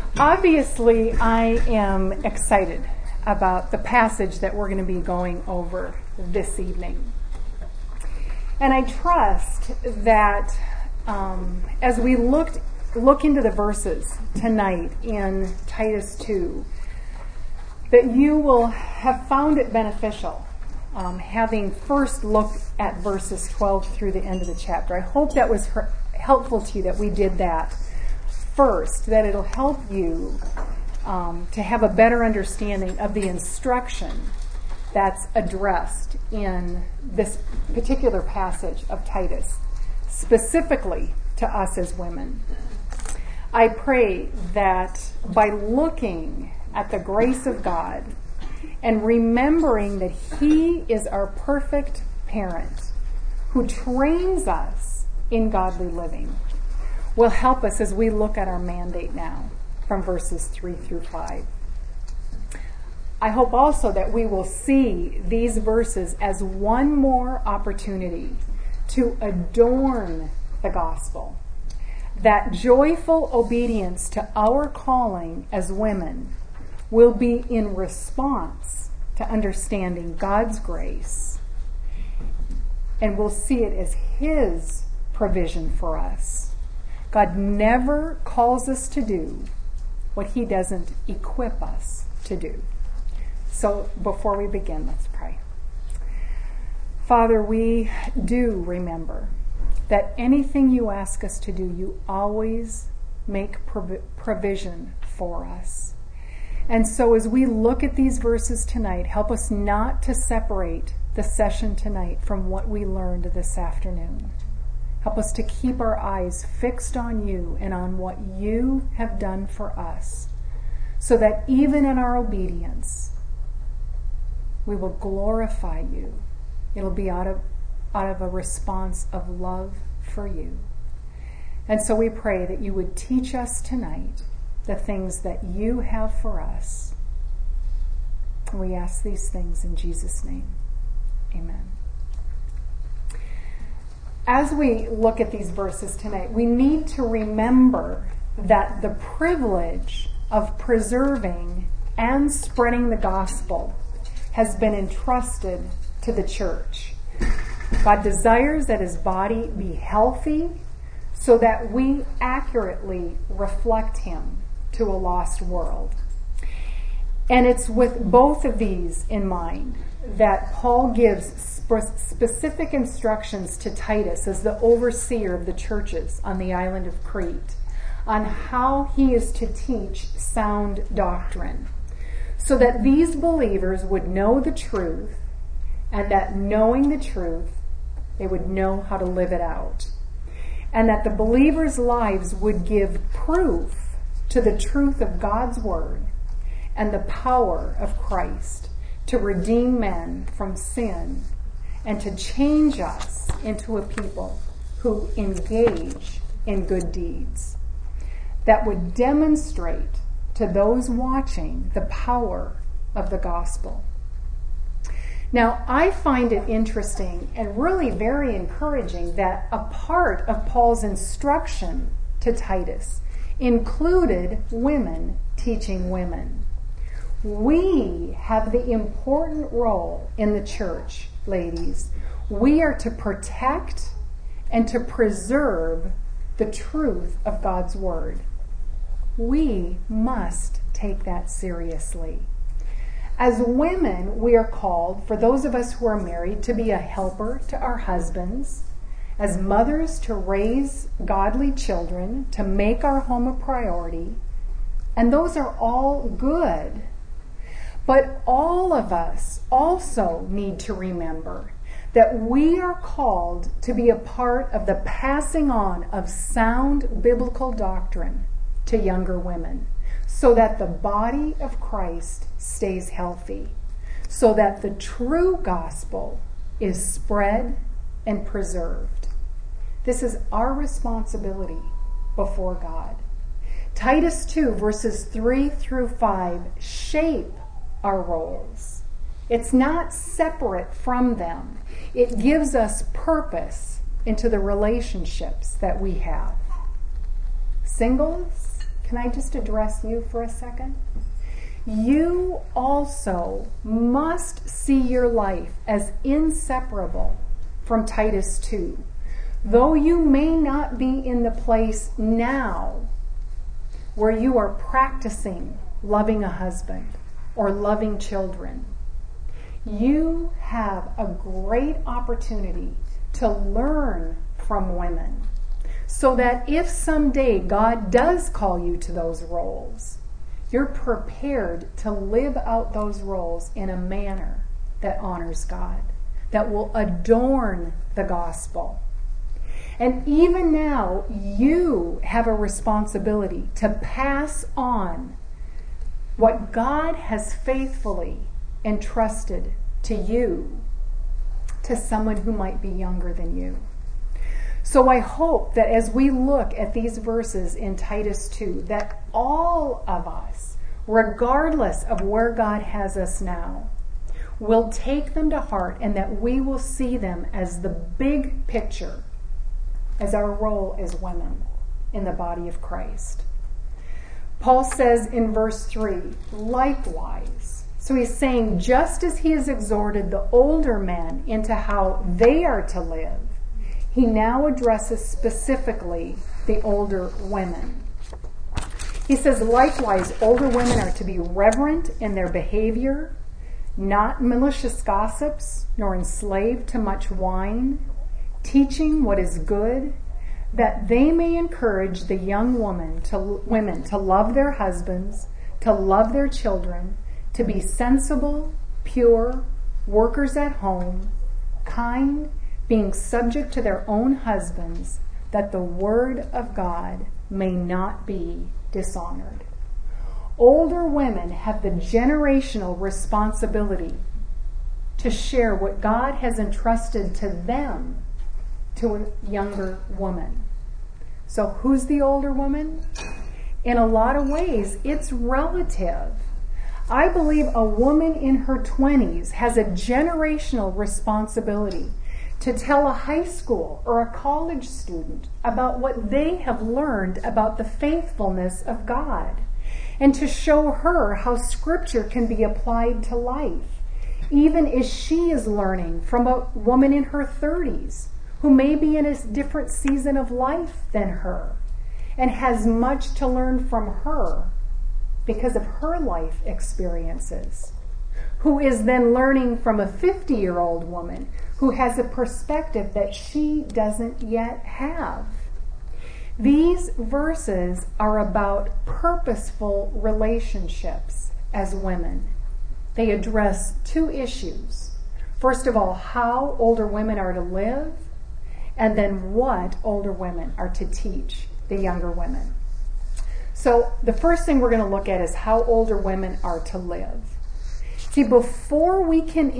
Obviously, I am excited about the passage that we're going to be going over this evening. And I trust that as we look into the verses tonight in Titus 2, that you will have found it beneficial, having first looked at verses 12 through the end of the chapter. I hope that was helpful to you that we did that first, that it'll help you to have a better understanding of the instruction that's addressed in this particular passage of Titus, specifically to us as women. I pray that by looking at the grace of God and remembering that He is our perfect parent who trains us in godly living, will help us as we look at our mandate now from verses 3 through 5. I hope also that we will see these verses as one more opportunity to adorn the gospel, that joyful obedience to our calling as women will be in response to understanding God's grace, and we'll see it as His provision for us. God never calls us to do what He doesn't equip us to do. So before we begin, let's pray. Father, we do remember that anything you ask us to do, you always make provision for us. And so as we look at these verses tonight, help us not to separate the session tonight from what we learned this afternoon. Help us to keep our eyes fixed on you and on what you have done for us, so that even in our obedience, we will glorify you. It'll be out of a response of love for you. And so we pray that you would teach us tonight the things that you have for us. We ask these things in Jesus' name. Amen. As we look at these verses tonight, we need to remember that the privilege of preserving and spreading the gospel has been entrusted to the church. God desires that His body be healthy so that we accurately reflect Him to a lost world. And it's with both of these in mind that Paul gives specific instructions to Titus as the overseer of the churches on the island of Crete on how he is to teach sound doctrine, so that these believers would know the truth, and that knowing the truth, they would know how to live it out, and that the believers' lives would give proof to the truth of God's word and the power of Christ to redeem men from sin and to change us into a people who engage in good deeds that would demonstrate to those watching the power of the gospel. Now, I find it interesting and really very encouraging that a part of Paul's instruction to Titus included women teaching women. We have the important role in the church, ladies. We are to protect and to preserve the truth of God's word. We must take that seriously. As women, we are called, for those of us who are married, to be a helper to our husbands, as mothers to raise godly children, to make our home a priority, and those are all good. But all of us also need to remember that we are called to be a part of the passing on of sound biblical doctrine to younger women, so that the body of Christ stays healthy, so that the true gospel is spread and preserved. This is our responsibility before God. Titus 2, verses 3 through 5 shape our roles. It's not separate from them. It gives us purpose into the relationships that we have. Singles, can I just address you for a second? You also must see your life as inseparable from Titus 2. Though you may not be in the place now where you are practicing loving a husband or loving children, you have a great opportunity to learn from women so that if someday God does call you to those roles, you're prepared to live out those roles in a manner that honors God, that will adorn the gospel. And even now, you have a responsibility to pass on what God has faithfully entrusted to you, to someone who might be younger than you. So I hope that as we look at these verses in Titus 2, that all of us, regardless of where God has us now, will take them to heart and that we will see them as the big picture, as our role as women in the body of Christ. Paul says in verse 3, likewise. So he's saying, just as he has exhorted the older men into how they are to live, he now addresses specifically the older women. He says, likewise, older women are to be reverent in their behavior, not malicious gossips, nor enslaved to much wine, teaching what is good, that they may encourage the young women to love their husbands, to love their children, to be sensible, pure, workers at home, kind, being subject to their own husbands, that the word of God may not be dishonored. Older women have the generational responsibility to share what God has entrusted to them to a younger woman. So who's the older woman? In a lot of ways, it's relative. I believe a woman in her 20s has a generational responsibility to tell a high school or a college student about what they have learned about the faithfulness of God, and to show her how Scripture can be applied to life, even as she is learning from a woman in her 30s who may be in a different season of life than her and has much to learn from her because of her life experiences, who is then learning from a 50-year-old woman who has a perspective that she doesn't yet have. These verses are about purposeful relationships as women. They address two issues. First of all, how older women are to live, and then what older women are to teach the younger women. So the first thing we're going to look at is how older women are to live. See, before we can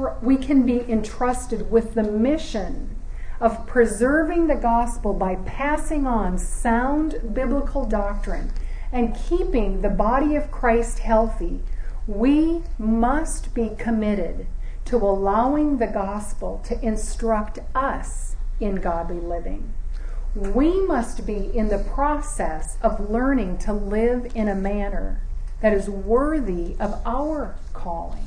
be entrusted with the mission of preserving the gospel by passing on sound biblical doctrine and keeping the body of Christ healthy, we must be committed to allowing the gospel to instruct us in godly living. We must be in the process of learning to live in a manner that is worthy of our calling.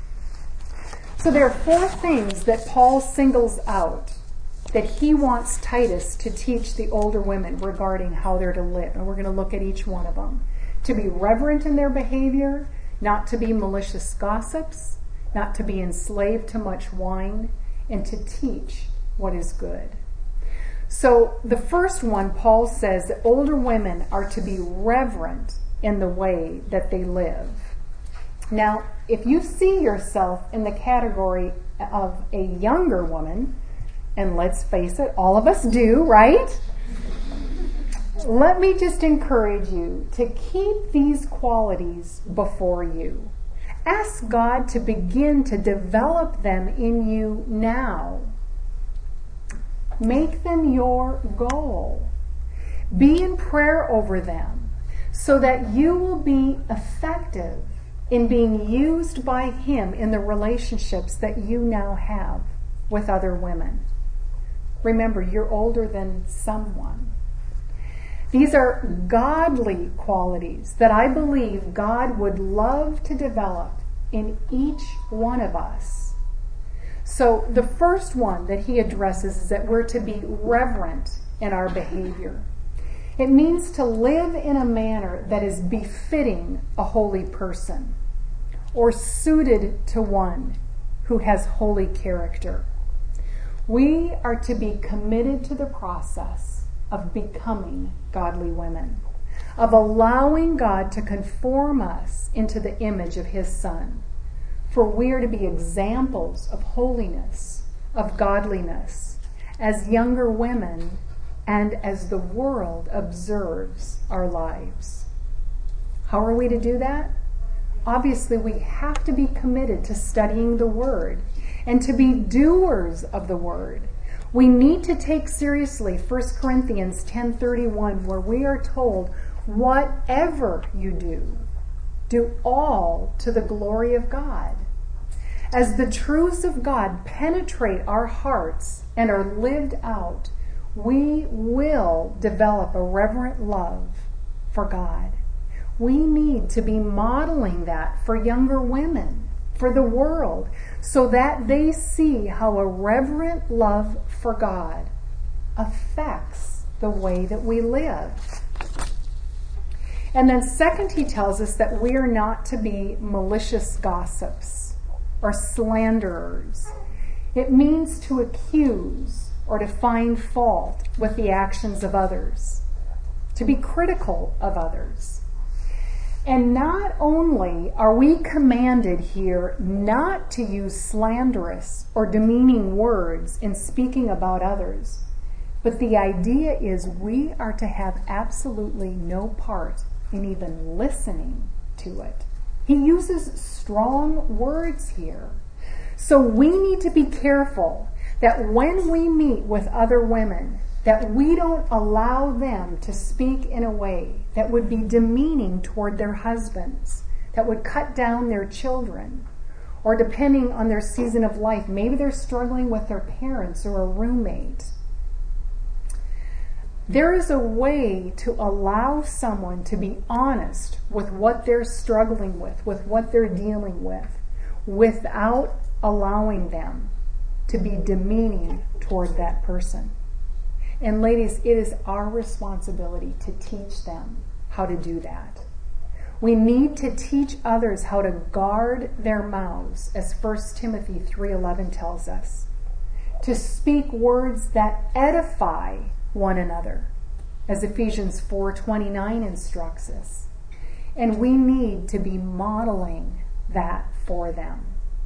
So there are four things that Paul singles out that he wants Titus to teach the older women regarding how they're to live. And we're going to look at each one of them. To be reverent in their behavior, not to be malicious gossips, not to be enslaved to much wine, and to teach what is good. So the first one, Paul says that older women are to be reverent in the way that they live. Now, if you see yourself in the category of a younger woman, and let's face it, all of us do, right? Let me just encourage you to keep these qualities before you. Ask God to begin to develop them in you now. Make them your goal. Be in prayer over them so that you will be effective in being used by Him in the relationships that you now have with other women. Remember, you're older than someone. These are godly qualities that I believe God would love to develop in each one of us. So the first one that he addresses is that we're to be reverent in our behavior. It means to live in a manner that is befitting a holy person or suited to one who has holy character. We are to be committed to the process of becoming godly women, of allowing God to conform us into the image of his Son. For we are to be examples of holiness, of godliness, as younger women and as the world observes our lives. How are we to do that? Obviously, we have to be committed to studying the Word and to be doers of the Word. We need to take seriously 1 Corinthians 10:31, where we are told, whatever you do all to the glory of God. As the truths of God penetrate our hearts and are lived out, we will develop a reverent love for God. We need to be modeling that for younger women, for the world, so that they see how a reverent love for God affects the way that we live. And then second, he tells us that we are not to be malicious gossips or slanderers. It means to accuse or to find fault with the actions of others, to be critical of others. And not only are we commanded here not to use slanderous or demeaning words in speaking about others, but the idea is we are to have absolutely no part in even listening to it. He uses strong words here. So we need to be careful that when we meet with other women, that we don't allow them to speak in a way that would be demeaning toward their husbands, that would cut down their children, or depending on their season of life, maybe they're struggling with their parents or a roommate. There is a way to allow someone to be honest with what they're struggling with what they're dealing with, without allowing them to be demeaning toward that person. And ladies, it is our responsibility to teach them how to do that. We need to teach others how to guard their mouths, as 1 Timothy 3:11 tells us, to speak words that edify one another, as Ephesians 4:29 instructs us. And we need to be modeling that for them.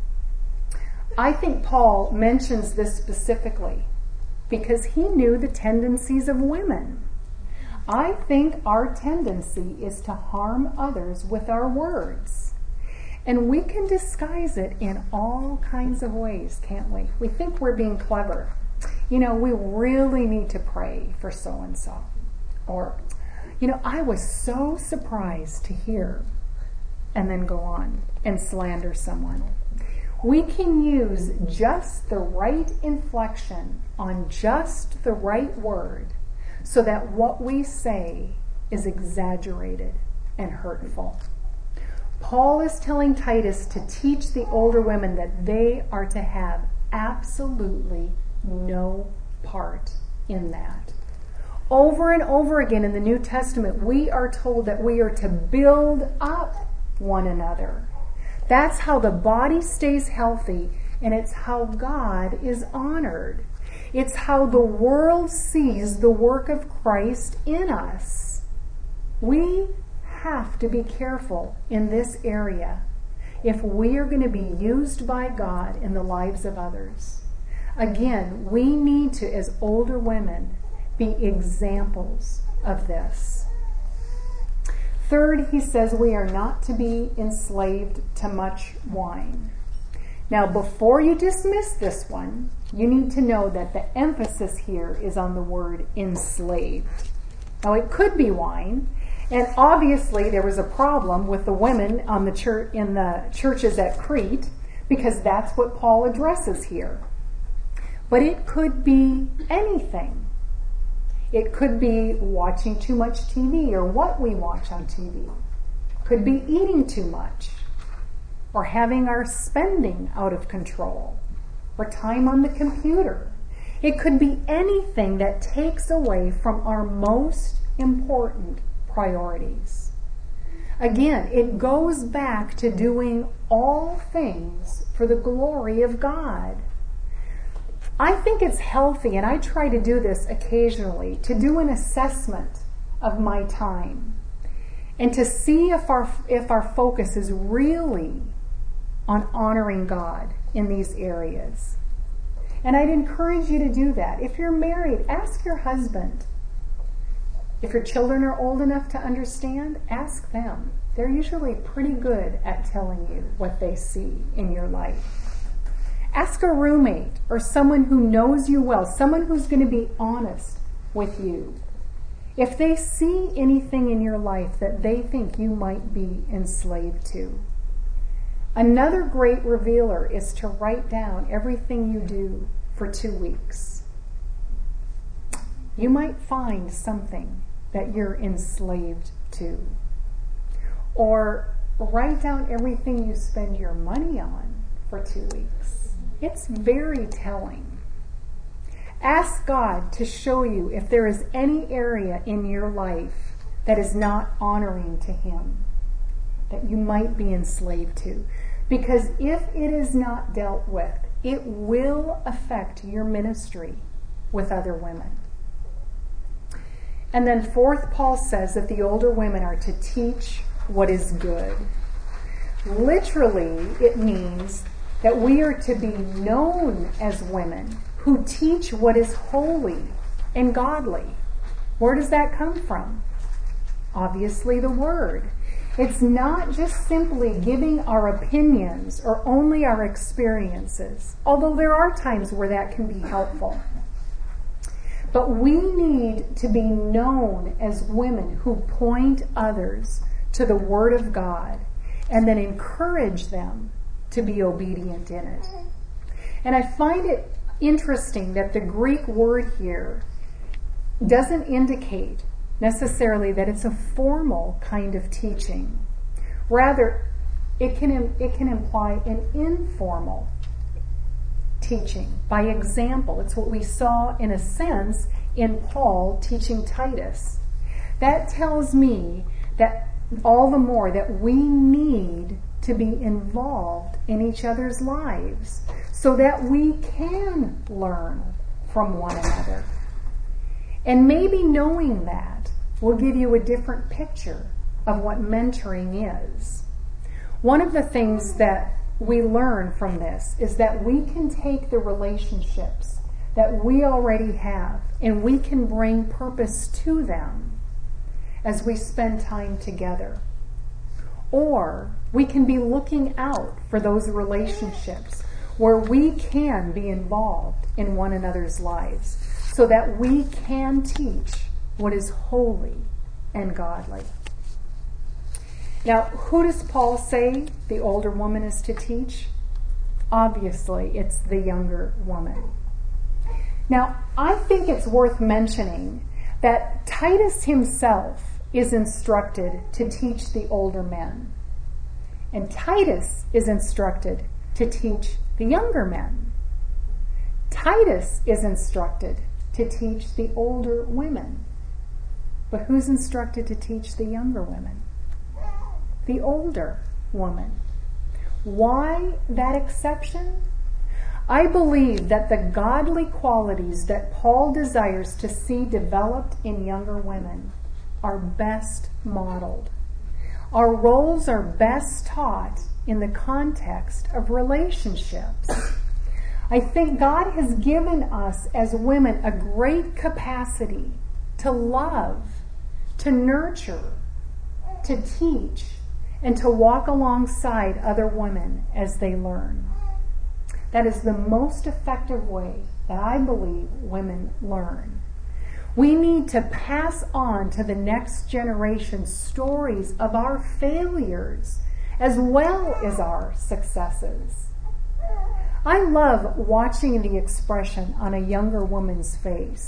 I think Paul mentions this specifically because he knew the tendencies of women. I think our tendency is to harm others with our words. And we can disguise it in all kinds of ways, can't we? We think we're being clever. We really need to pray for so-and-so. Or, I was so surprised to hear, and then go on and slander someone. We can use just the right inflection on just the right word so that what we say is exaggerated and hurtful. Paul is telling Titus to teach the older women that they are to have absolutely no part in that. Over and over again in the New Testament, we are told that we are to build up one another. That's how the body stays healthy, and it's how God is honored. It's how the world sees the work of Christ in us. We have to be careful in this area if we are going to be used by God in the lives of others. Again, we need to, as older women, be examples of this. Third, he says we are not to be enslaved to much wine. Now, before you dismiss this one, you need to know that the emphasis here is on the word enslaved. Now, it could be wine, and obviously there was a problem with the women on the church in the churches at Crete, because that's what Paul addresses here. But it could be anything. It could be watching too much TV or what we watch on TV. Could be eating too much or having our spending out of control or time on the computer. It could be anything that takes away from our most important priorities. Again, it goes back to doing all things for the glory of God. I think it's healthy, and I try to do this occasionally, to do an assessment of my time and to see if our focus is really on honoring God in these areas. And I'd encourage you to do that. If you're married, ask your husband. If your children are old enough to understand, ask them. They're usually pretty good at telling you what they see in your life. Ask a roommate or someone who knows you well, someone who's going to be honest with you. If they see anything in your life that they think you might be enslaved to. Another great revealer is to write down everything you do for 2 weeks. You might find something that you're enslaved to. Or write down everything you spend your money on for 2 weeks. It's very telling. Ask God to show you if there is any area in your life that is not honoring to Him, that you might be enslaved to. Because if it is not dealt with, it will affect your ministry with other women. And then fourth, Paul says that the older women are to teach what is good. Literally, it means that we are to be known as women who teach what is holy and godly. Where does that come from? Obviously, the Word. It's not just simply giving our opinions or only our experiences, although there are times where that can be helpful. But we need to be known as women who point others to the Word of God and then encourage them to be obedient in it. And I find it interesting that the Greek word here doesn't indicate necessarily that it's a formal kind of teaching. Rather, it can imply an informal teaching by example. It's what we saw in a sense in Paul teaching Titus. That tells me that all the more that we need to be involved in each other's lives so that we can learn from one another. And maybe knowing that will give you a different picture of what mentoring is. One of the things that we learn from this is that we can take the relationships that we already have and we can bring purpose to them as we spend time together. Or we can be looking out for those relationships where we can be involved in one another's lives so that we can teach what is holy and godly. Now, who does Paul say the older woman is to teach? Obviously, it's the younger woman. Now, I think it's worth mentioning that Titus himself is instructed to teach the older men. And Titus is instructed to teach the younger men. Titus is instructed to teach the older women. But who's instructed to teach the younger women? The older woman. Why that exception? I believe that the godly qualities that Paul desires to see developed in younger women are best modeled. Our roles are best taught in the context of relationships. I think God has given us as women a great capacity to love, to nurture, to teach, and to walk alongside other women as they learn. That is the most effective way that I believe women learn. We need to pass on to the next generation stories of our failures as well as our successes. I love watching the expression on a younger woman's face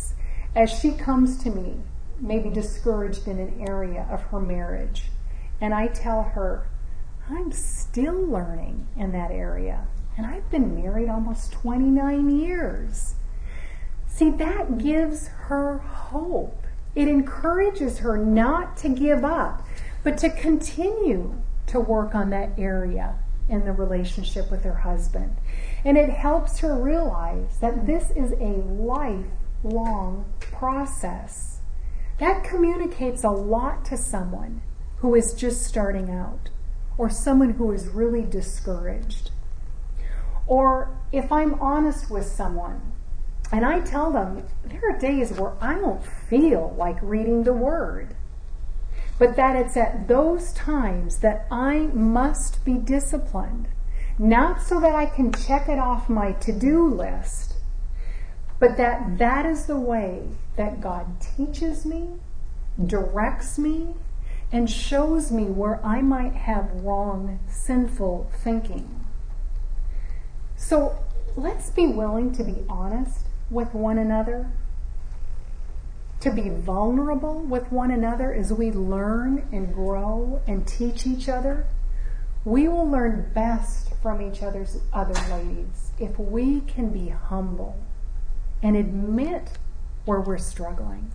as she comes to me, maybe discouraged in an area of her marriage, and I tell her, I'm still learning in that area, and I've been married almost 29 years. See, that gives her hope. It encourages her not to give up, but to continue to work on that area in the relationship with her husband. And it helps her realize that this is a lifelong process. That communicates a lot to someone who is just starting out, or someone who is really discouraged. Or if I'm honest with someone, and I tell them, there are days where I don't feel like reading the Word, but that it's at those times that I must be disciplined, not so that I can check it off my to-do list, but that is the way that God teaches me, directs me, and shows me where I might have wrong, sinful thinking. So let's be willing to be honest with one another, to be vulnerable with one another as we learn and grow and teach each other. We will learn best from each other's other ladies if we can be humble and admit where we're struggling.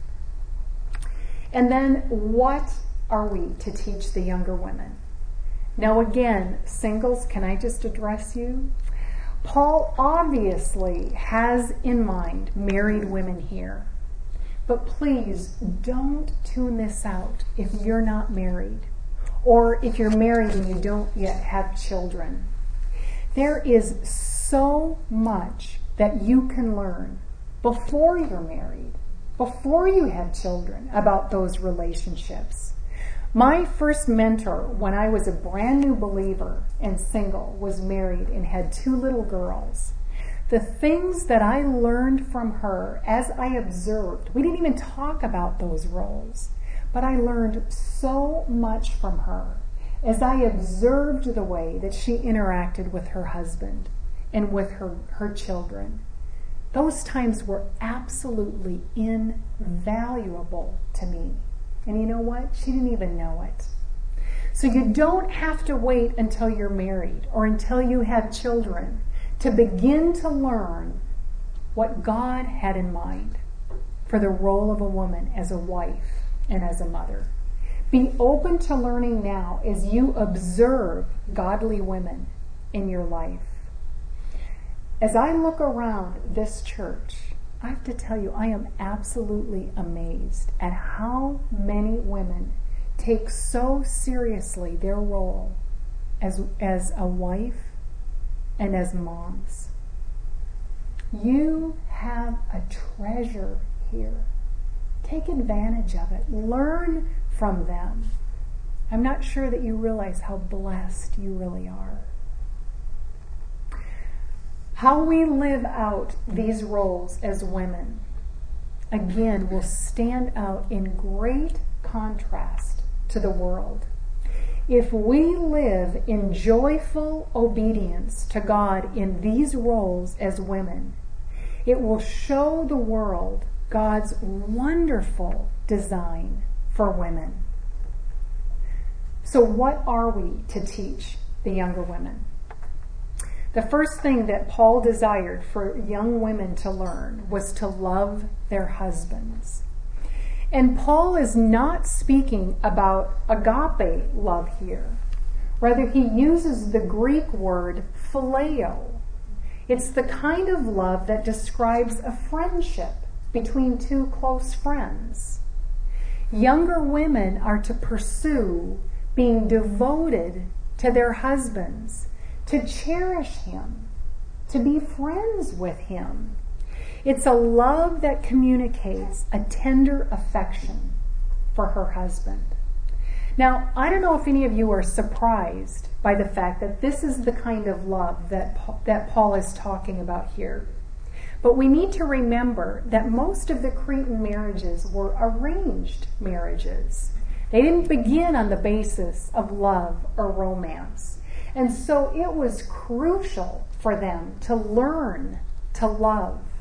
And then what are we to teach the younger women? Now again, singles, can I just address you? Paul obviously has in mind married women here. But please don't tune this out if you're not married, or if you're married and you don't yet have children. There is so much that you can learn before you're married, before you have children, about those relationships. My first mentor, when I was a brand new believer and single, was married and had 2 little girls. The things that I learned from her as I observed, we didn't even talk about those roles, but I learned so much from her as I observed the way that she interacted with her husband and with her children. Those times were absolutely invaluable to me. And you know what? She didn't even know it. So you don't have to wait until you're married or until you have children to begin to learn what God had in mind for the role of a woman as a wife and as a mother. Be open to learning now as you observe godly women in your life. As I look around this church, I have to tell you, I am absolutely amazed at how many women take so seriously their role as a wife and as moms. You have a treasure here. Take advantage of it. Learn from them. I'm not sure that you realize how blessed you really are. How we live out these roles as women, again, will stand out in great contrast to the world. If we live in joyful obedience to God in these roles as women, it will show the world God's wonderful design for women. So what are we to teach the younger women? The first thing that Paul desired for young women to learn was to love their husbands. And Paul is not speaking about agape love here. Rather, he uses the Greek word phileo. It's the kind of love that describes a friendship between 2 close friends. Younger women are to pursue being devoted to their husbands, to cherish him, to be friends with him. It's a love that communicates a tender affection for her husband. Now, I don't know if any of you are surprised by the fact that this is the kind of love that Paul is talking about here. But we need to remember that most of the Cretan marriages were arranged marriages. They didn't begin on the basis of love or romance. And so it was crucial for them to learn to love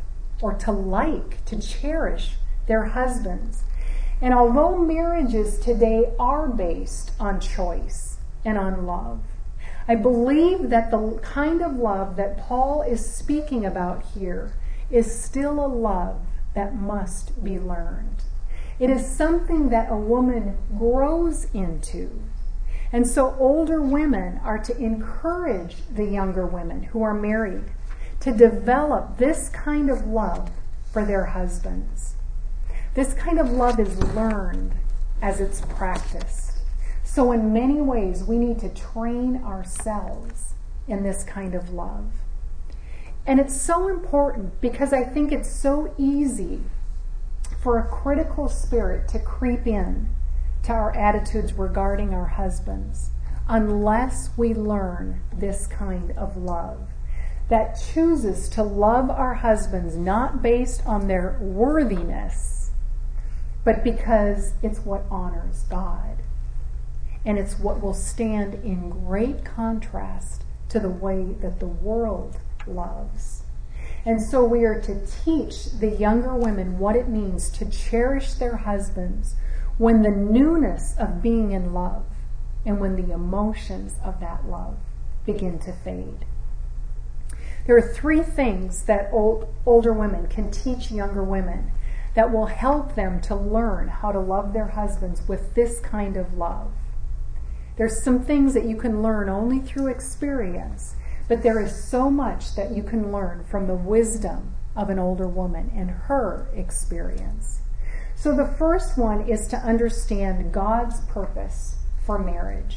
or to cherish their husbands. And although marriages today are based on choice and on love, I believe that the kind of love that Paul is speaking about here is still a love that must be learned. It is something that a woman grows into. And so older women are to encourage the younger women who are married to develop this kind of love for their husbands. This kind of love is learned as it's practiced. So in many ways, we need to train ourselves in this kind of love. And it's so important because I think it's so easy for a critical spirit to creep in to our attitudes regarding our husbands unless we learn this kind of love that chooses to love our husbands not based on their worthiness, but because it's what honors God. And it's what will stand in great contrast to the way that the world loves. And so we are to teach the younger women what it means to cherish their husbands when the newness of being in love and when the emotions of that love begin to fade. There are 3 things that older women can teach younger women that will help them to learn how to love their husbands with this kind of love. There's some things that you can learn only through experience, but there is so much that you can learn from the wisdom of an older woman and her experience. So the first one is to understand God's purpose for marriage.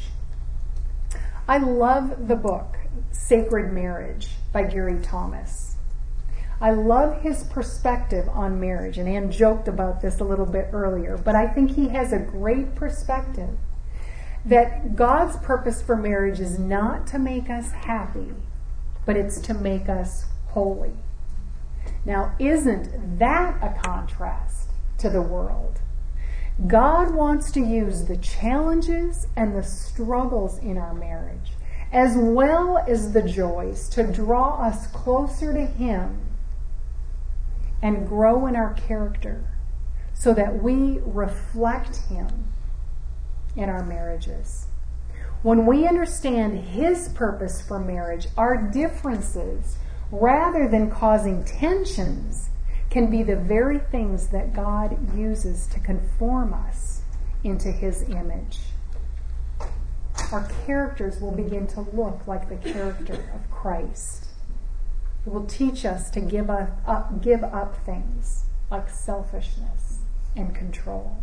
I love the book Sacred Marriage by Gary Thomas. I love his perspective on marriage, and Anne joked about this a little bit earlier, but I think he has a great perspective that God's purpose for marriage is not to make us happy, but it's to make us holy. Now, isn't that a contrast to the world? God wants to use the challenges and the struggles in our marriage, as well as the joys, to draw us closer to Him and grow in our character so that we reflect Him in our marriages. When we understand His purpose for marriage, our differences, rather than causing tensions, can be the very things that God uses to conform us into His image. Our characters will begin to look like the character of Christ. It will teach us to give up things like selfishness and control.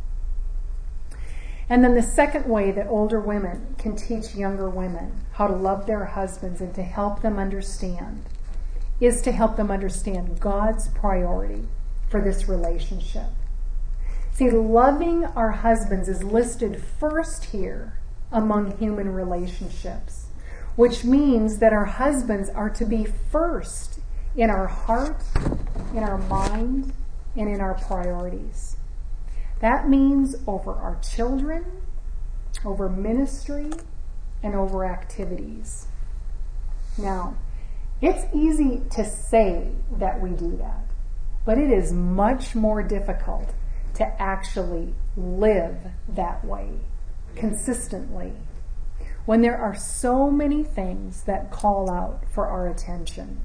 And then the second way that older women can teach younger women how to love their husbands and to help them understand is to help them understand God's priority for this relationship. See, loving our husbands is listed first here among human relationships, which means that our husbands are to be first in our heart, in our mind, and in our priorities. That means over our children, over ministry, and over activities. Now, it's easy to say that we do that, but it is much more difficult to actually live that way consistently when there are so many things that call out for our attention.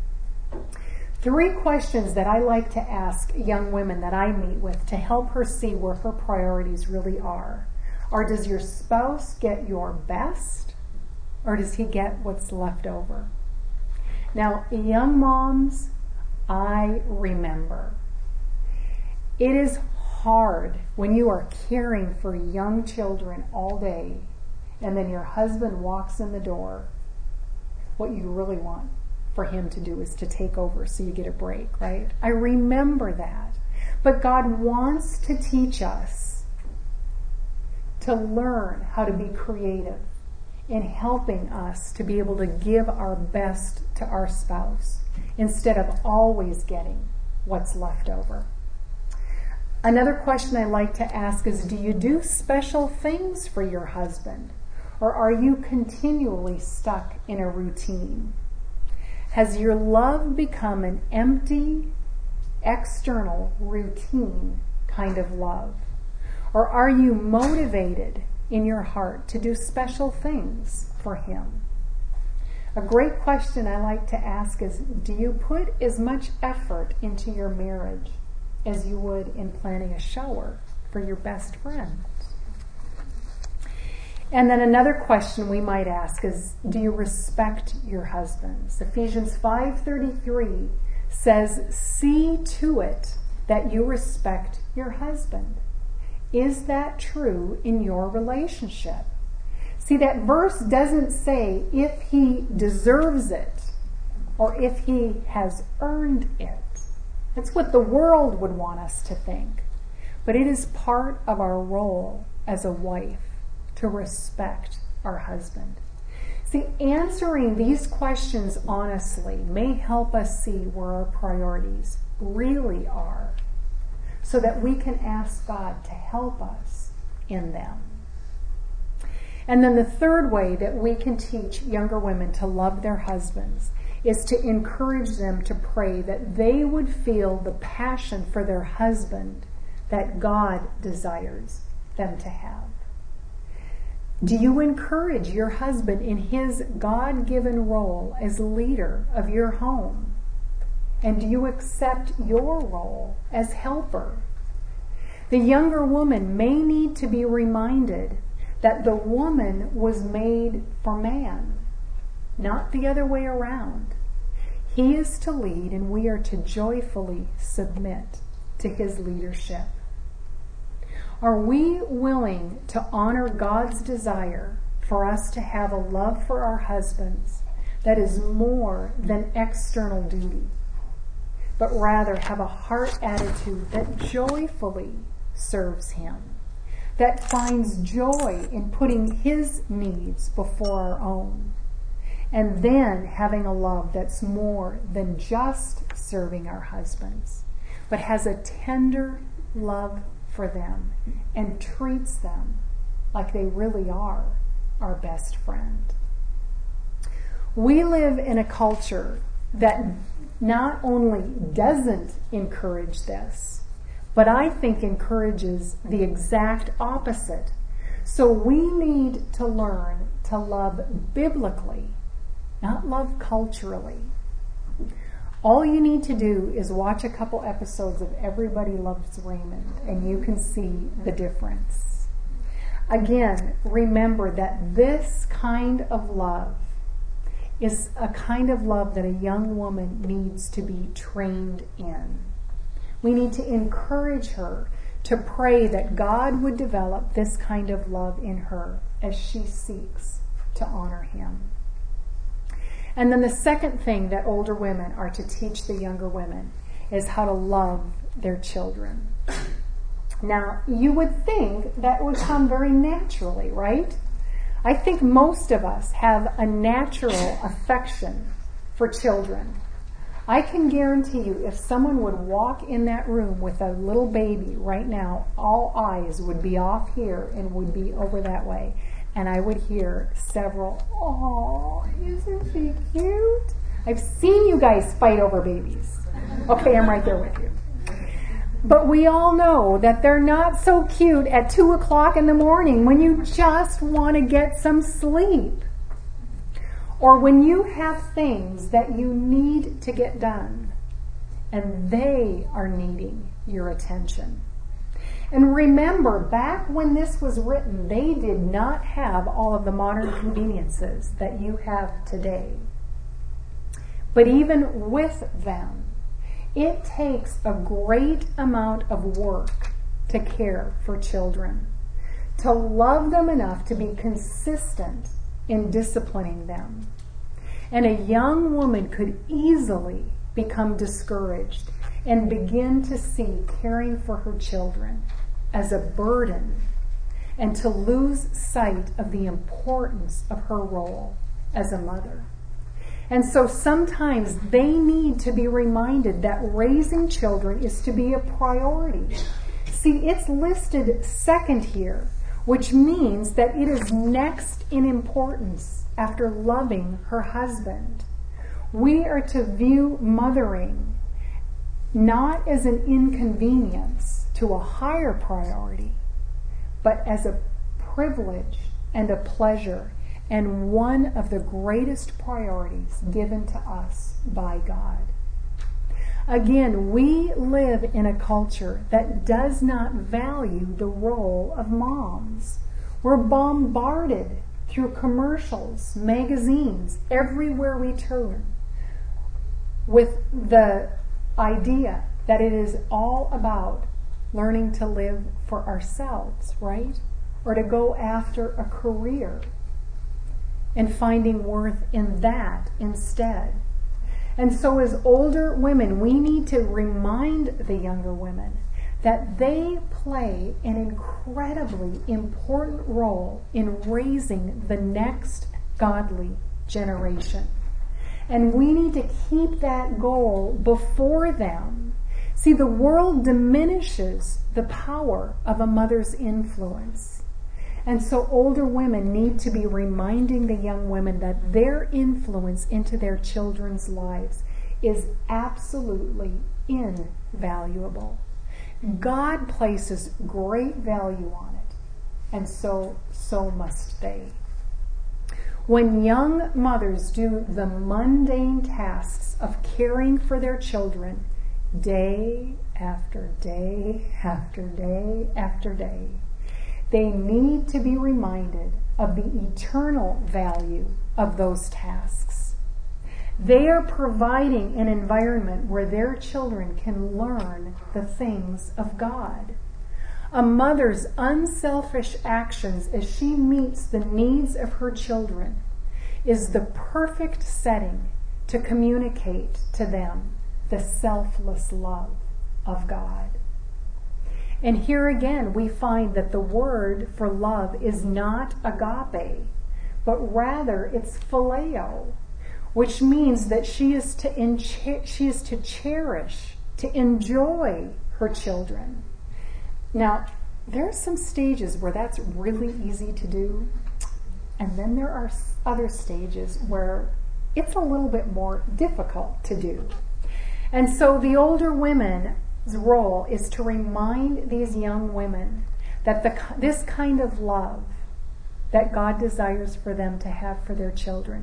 3 questions that I like to ask young women that I meet with to help her see where her priorities really are does your spouse get your best, or does he get what's left over? Now, young moms, I remember. It is hard when you are caring for young children all day and then your husband walks in the door. What you really want for him to do is to take over so you get a break, right? I remember that. But God wants to teach us to learn how to be creative in helping us to be able to give our best to our spouse instead of always getting what's left over. Another question I like to ask is, do you do special things for your husband? Or are you continually stuck in a routine? Has your love become an empty external, routine kind of love? Or are you motivated in your heart to do special things for Him? A great question I like to ask is, do you put as much effort into your marriage as you would in planning a shower for your best friend? And then another question we might ask is, do you respect your husbands? Ephesians 5:33 says, see to it that you respect your husband. Is that true in your relationship? See, that verse doesn't say if he deserves it or if he has earned it. That's what the world would want us to think. But it is part of our role as a wife to respect our husband. See, answering these questions honestly may help us see where our priorities really are, so that we can ask God to help us in them. And then the third way that we can teach younger women to love their husbands is to encourage them to pray that they would feel the passion for their husband that God desires them to have. Do you encourage your husband in his God-given role as leader of your home? And do you accept your role as helper? The younger woman may need to be reminded that the woman was made for man, not the other way around. He is to lead, and we are to joyfully submit to his leadership. Are we willing to honor God's desire for us to have a love for our husbands that is more than external duty, but rather have a heart attitude that joyfully serves Him, that finds joy in putting His needs before our own, and then having a love that's more than just serving our husbands, but has a tender love for them and treats them like they really are our best friend. We live in a culture that not only doesn't encourage this, but I think encourages the exact opposite. So we need to learn to love biblically, not love culturally. All you need to do is watch a couple episodes of Everybody Loves Raymond, and you can see the difference. Again, remember that this kind of love is a kind of love that a young woman needs to be trained in. We need to encourage her to pray that God would develop this kind of love in her as she seeks to honor Him. And then the second thing that older women are to teach the younger women is how to love their children. Now, you would think that would come very naturally, right? I think most of us have a natural affection for children. I can guarantee you, if someone would walk in that room with a little baby right now, all eyes would be off here and would be over that way. And I would hear several, "Oh, isn't she cute?" I've seen you guys fight over babies. Okay, I'm right there with you. But we all know that they're not so cute at 2 o'clock in the morning when you just want to get some sleep. Or when you have things that you need to get done and they are needing your attention. And remember, back when this was written, they did not have all of the modern conveniences that you have today. But even with them, it takes a great amount of work to care for children, to love them enough to be consistent in disciplining them. And a young woman could easily become discouraged and begin to see caring for her children as a burden and to lose sight of the importance of her role as a mother. And so sometimes they need to be reminded that raising children is to be a priority. See, it's listed second here, which means that it is next in importance after loving her husband. We are to view mothering not as an inconvenience to a higher priority, but as a privilege and a pleasure and one of the greatest priorities given to us by God. Again, we live in a culture that does not value the role of moms. We're bombarded through commercials, magazines, everywhere we turn, with the idea that it is all about learning to live for ourselves, right? Or to go after a career and finding worth in that instead. And so as older women, we need to remind the younger women that they play an incredibly important role in raising the next godly generation. And we need to keep that goal before them. See, the world diminishes the power of a mother's influence. And so older women need to be reminding the young women that their influence into their children's lives is absolutely invaluable. God places great value on it, and so must they. When young mothers do the mundane tasks of caring for their children day after day after day after day, they need to be reminded of the eternal value of those tasks. They are providing an environment where their children can learn the things of God. A mother's unselfish actions as she meets the needs of her children is the perfect setting to communicate to them the selfless love of God. And here again, we find that the word for love is not agape, but rather it's phileo, which means that she is to cherish, to enjoy her children. Now, there are some stages where that's really easy to do, and then there are other stages where it's a little bit more difficult to do. And so the older women's role is to remind these young women that this kind of love that God desires for them to have for their children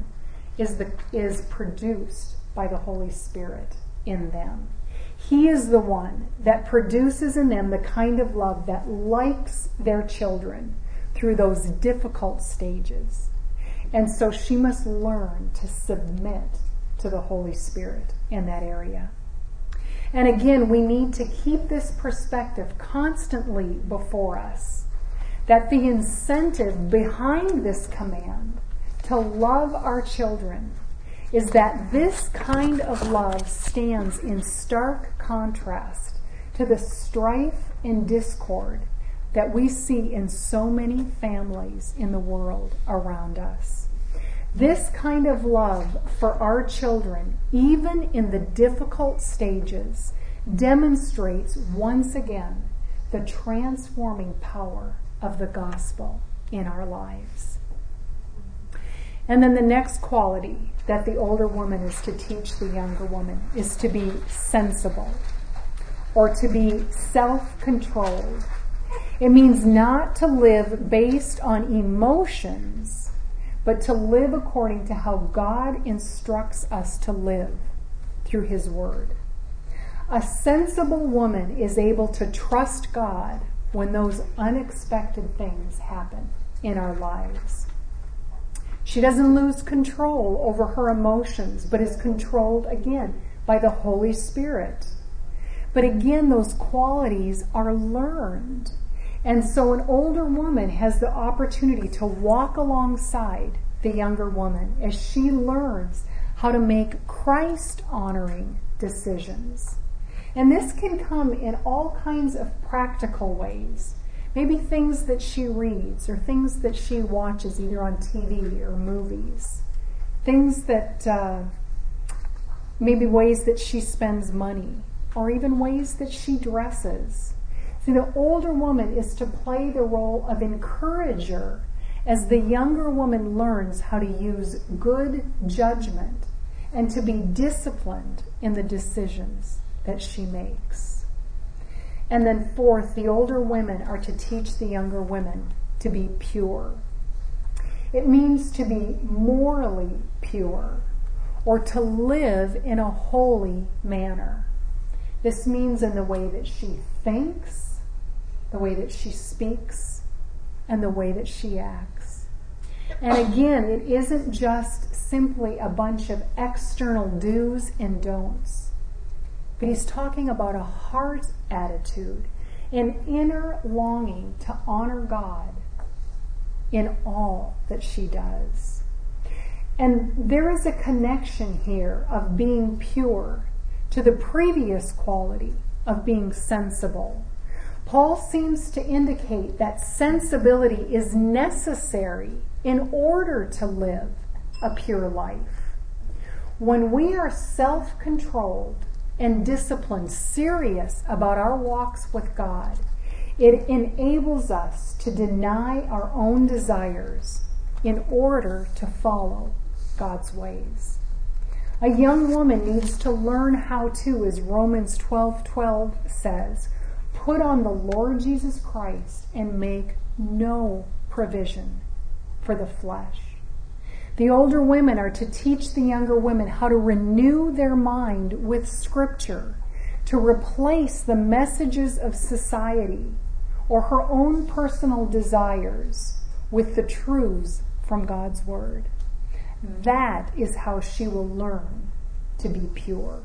is produced by the Holy Spirit in them. He is the one that produces in them the kind of love that likes their children through those difficult stages. And so she must learn to submit to the Holy Spirit in that area. And again, we need to keep this perspective constantly before us, that the incentive behind this command to love our children is that this kind of love stands in stark contrast to the strife and discord that we see in so many families in the world around us. This kind of love for our children, even in the difficult stages, demonstrates once again the transforming power of the gospel in our lives. And then the next quality that the older woman is to teach the younger woman is to be sensible, or to be self-controlled. It means not to live based on emotions, but to live according to how God instructs us to live through His Word. A sensible woman is able to trust God when those unexpected things happen in our lives. She doesn't lose control over her emotions, but is controlled again by the Holy Spirit. But again, those qualities are learned. And so an older woman has the opportunity to walk alongside the younger woman as she learns how to make Christ-honoring decisions. And this can come in all kinds of practical ways. Maybe things that she reads or things that she watches either on TV or movies. Things that, maybe ways that she spends money, or even ways that she dresses. See, the older woman is to play the role of encourager as the younger woman learns how to use good judgment and to be disciplined in the decisions that she makes. And then fourth, the older women are to teach the younger women to be pure. It means to be morally pure, or to live in a holy manner. This means in the way that she thinks, the way that she speaks, and the way that she acts. And again, it isn't just simply a bunch of external do's and don'ts, but he's talking about a heart attitude, an inner longing to honor God in all that she does. And there is a connection here of being pure to the previous quality of being sensible. Paul seems to indicate that sensibility is necessary in order to live a pure life. When we are self-controlled and disciplined, serious about our walks with God, it enables us to deny our own desires in order to follow God's ways. A young woman needs to learn how to, as Romans 12:12 says, put on the Lord Jesus Christ and make no provision for the flesh. The older women are to teach the younger women how to renew their mind with Scripture, to replace the messages of society or her own personal desires with the truths from God's Word. That is how she will learn to be pure.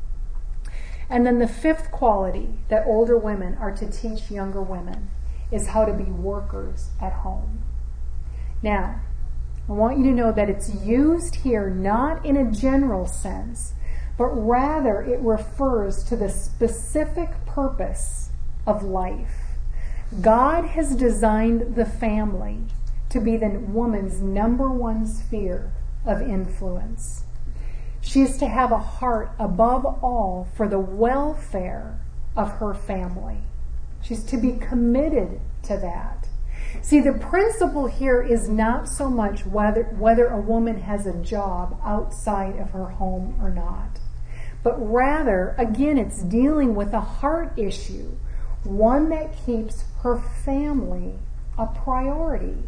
And then the fifth quality that older women are to teach younger women is how to be workers at home. Now, I want you to know that it's used here not in a general sense, but rather it refers to the specific purpose of life. God has designed the family to be the woman's number one sphere of influence. She is to have a heart above all for the welfare of her family. She's to be committed to that. See, the principle here is not so much whether a woman has a job outside of her home or not, but rather, again, it's dealing with a heart issue, one that keeps her family a priority.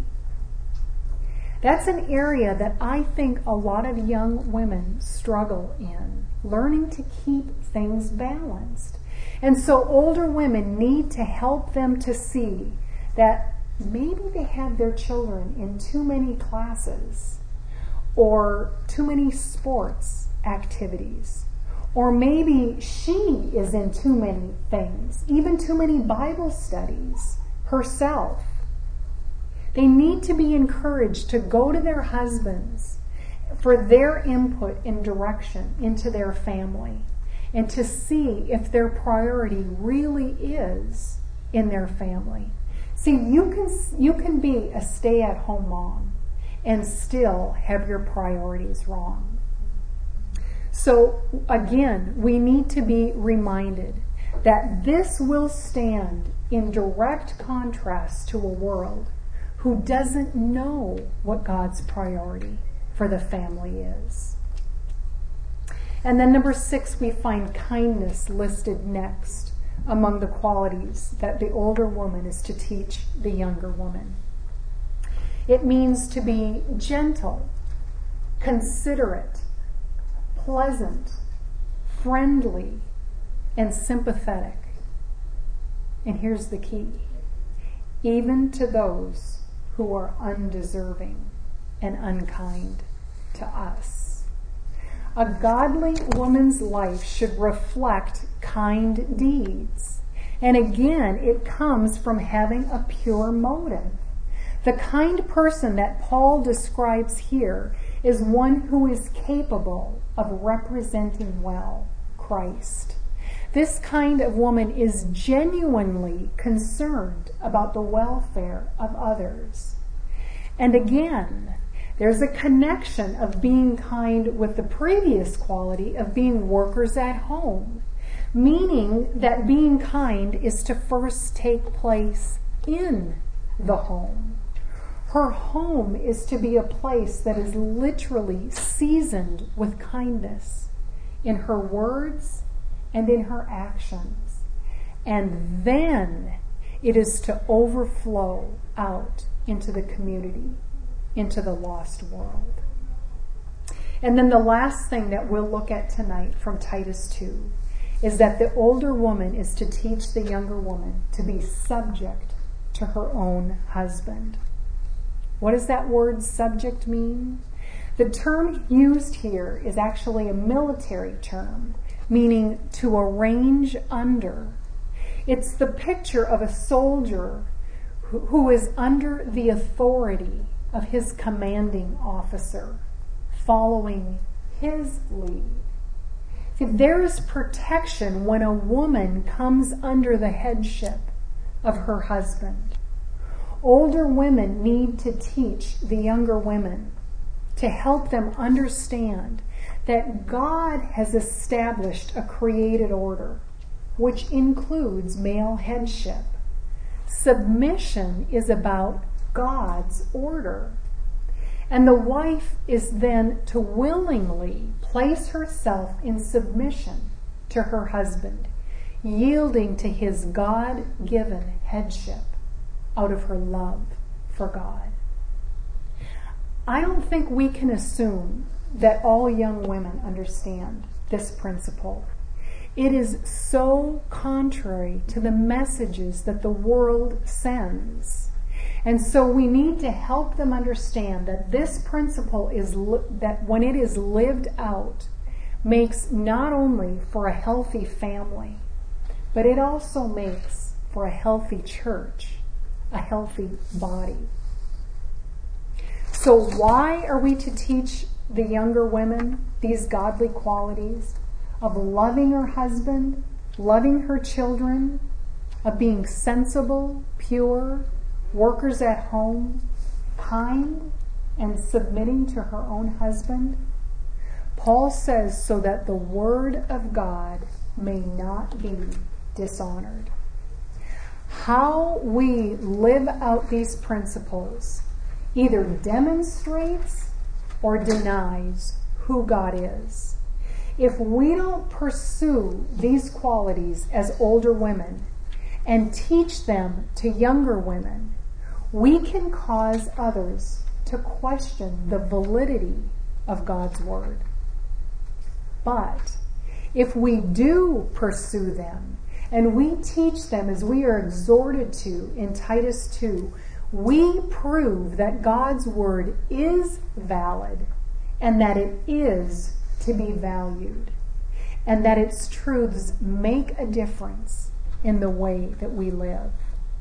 That's an area that I think a lot of young women struggle in, learning to keep things balanced. And so older women need to help them to see that maybe they have their children in too many classes or too many sports activities. Or maybe she is in too many things, even too many Bible studies herself. They need to be encouraged to go to their husbands for their input and direction into their family and to see if their priority really is in their family. See, you can be a stay-at-home mom and still have your priorities wrong. So again, we need to be reminded that this will stand in direct contrast to a world who doesn't know what God's priority for the family is. And then number 6, we find kindness listed next among the qualities that the older woman is to teach the younger woman. It means to be gentle, considerate, pleasant, friendly, and sympathetic. And here's the key: even to those who are undeserving and unkind to us. A godly woman's life should reflect kind deeds. And again, it comes from having a pure motive. The kind person that Paul describes here is one who is capable of representing well Christ. This kind of woman is genuinely concerned about the welfare of others. And again, there's a connection of being kind with the previous quality of being workers at home, meaning that being kind is to first take place in the home. Her home is to be a place that is literally seasoned with kindness in her words and in her actions. And then it is to overflow out into the community, into the lost world. And then the last thing that we'll look at tonight from Titus 2 is that the older woman is to teach the younger woman to be subject to her own husband. What does that word subject mean? The term used here is actually a military term, meaning to arrange under. It's the picture of a soldier who is under the authority of his commanding officer, following his lead. See, there is protection when a woman comes under the headship of her husband. Older women need to teach the younger women to help them understand that God has established a created order, which includes male headship. Submission is about God's order. And the wife is then to willingly place herself in submission to her husband, yielding to his God-given headship out of her love for God. I don't think we can assume that all young women understand this principle. It is so contrary to the messages that the world sends. And so we need to help them understand that this principle is that when it is lived out, makes not only for a healthy family, but it also makes for a healthy church, a healthy body. So why are we to teach the younger women these godly qualities of loving her husband, loving her children, of being sensible, pure, workers at home, kind, and submitting to her own husband? Paul says, so that the word of God may not be dishonored. How we live out these principles either demonstrates or denies who God is. If we don't pursue these qualities as older women and teach them to younger women, we can cause others to question the validity of God's word. But if we do pursue them and we teach them as we are exhorted to in Titus 2, we prove that God's word is valid and that it is to be valued and that its truths make a difference in the way that we live.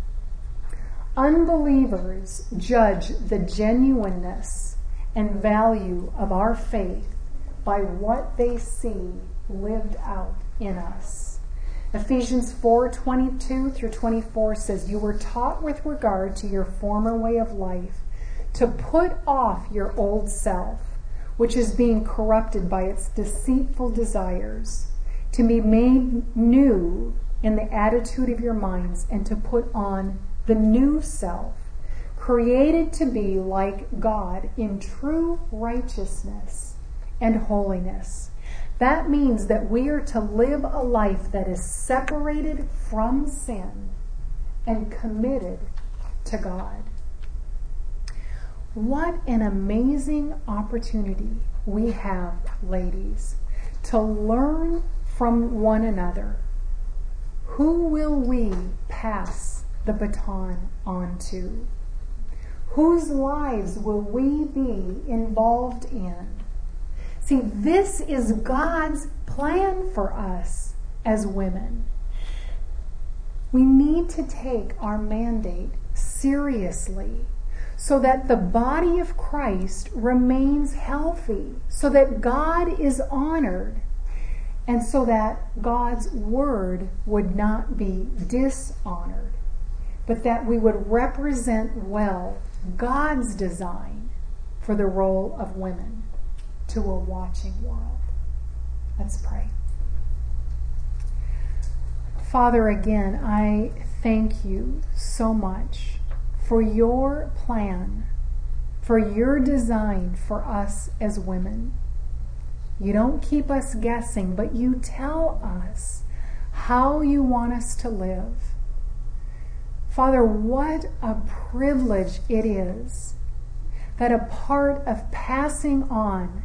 Unbelievers judge the genuineness and value of our faith by what they see lived out in us. Ephesians 4:22 through 24 says, "You were taught with regard to your former way of life to put off your old self, which is being corrupted by its deceitful desires, to be made new in the attitude of your minds, and to put on the new self, created to be like God in true righteousness and holiness." That means that we are to live a life that is separated from sin and committed to God. What an amazing opportunity we have, ladies, to learn from one another. Who will we pass the baton on to? Whose lives will we be involved in? See, this is God's plan for us as women. We need to take our mandate seriously so that the body of Christ remains healthy, so that God is honored, and so that God's word would not be dishonored, but that we would represent well God's design for the role of women to a watching world. Let's pray. Father, again, I thank you so much for your plan, for your design for us as women. You don't keep us guessing, but you tell us how you want us to live. Father, what a privilege it is that a part of passing on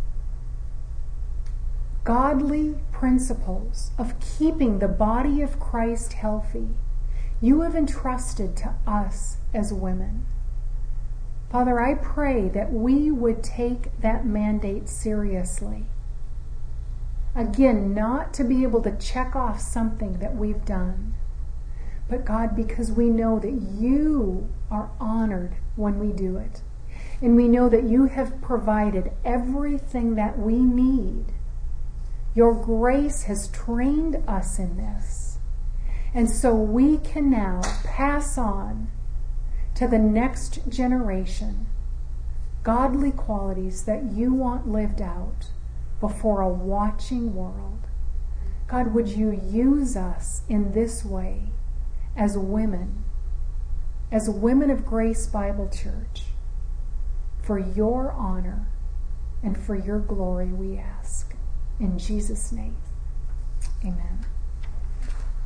godly principles, of keeping the body of Christ healthy, you have entrusted to us as women. Father, I pray that we would take that mandate seriously. Again, not to be able to check off something that we've done, but God, because we know that you are honored when we do it. And we know that you have provided everything that we need. Your grace has trained us in this. And so we can now pass on to the next generation godly qualities that you want lived out before a watching world. God, would you use us in this way as women of Grace Bible Church, for your honor and for your glory, we ask. In Jesus' name.